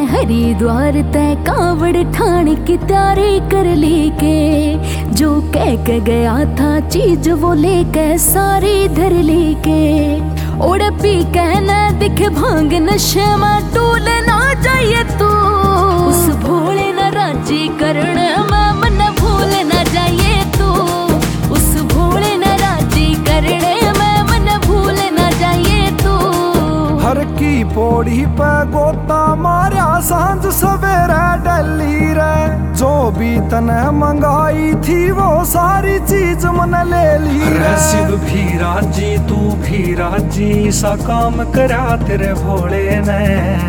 हरिद्वार तय कांवड़ ठाण की तैयारी कर ली के, जो कह के गया था चीज वो लेके सारी धर ली के। ओढ़ पी कहना दिखे भांग नशे में टूल ना जाइए तू, उस भोले न राजी करण में मन भूल ना जाइए तू, उस भोले न राजी करने में मन भूल ना जाइए तू। हर की पौड़ी पे गोता मारा सांझ सवेरे डली रे, जो भी तने मंगाई थी वो सारी चीज मन ले ली रे। शिव भी राजी तू भी राजी, सा काम करा तेरे भोले ने,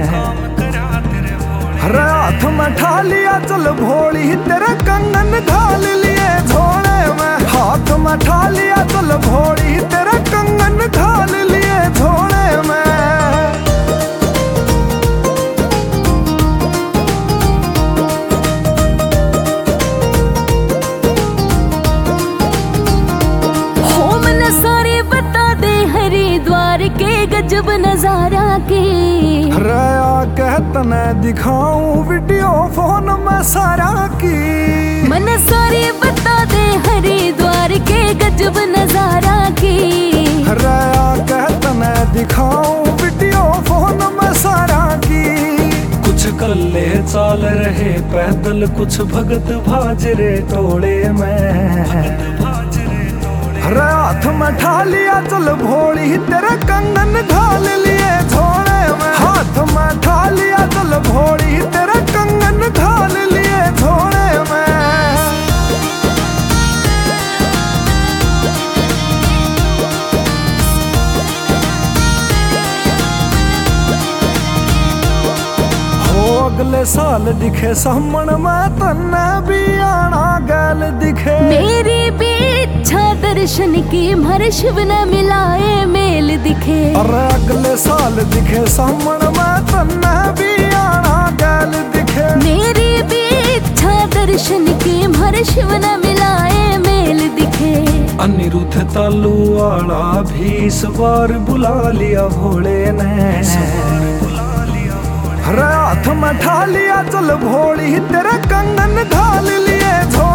हरे हाथ में ठा लिया चल भोली तेरे कंगन घाल लिए झोले में, हाथ में ठा लिया चल भोली तेरे कंगन घाल लिए झोले में। हरिद्वार के गजब नजारा के रया कहतने दिखाऊं वीडियो फोन में सारा की, मन सारे बता दे हरिद्वार के गजब नजारा की। रया कहतने दिखाऊं वीडियो फोन में सारा की, कुछ कल्ले चाल रहे पैदल कुछ भगत भाजरे टोले में। हरे हाथ में ठा लिया चल भोली तेरे कंगन घाल लिए झोले में, हाथ में ठा लिया चल भोली तेरे कंगन घाल लिए झोले में। हो अगले साल दिखे सामन में तन्ने भी आना गैल दिखे, मेरी भी इच्छा दर्शन की हर शिव न मिलाए मेल दिखे। अरे अगले साल दिखे सामन में तन्ने भी आना गैल दिखे, मेरी भी इच्छा दर्शन की हर शिव न मिलाए मेल दिखे। अनिरुद्ध तालू वाला भी इस बार बुला लिया भोले ने, हरे हाथ में ठा लिया चल भोली तेरे कंगन घाल लिए झोले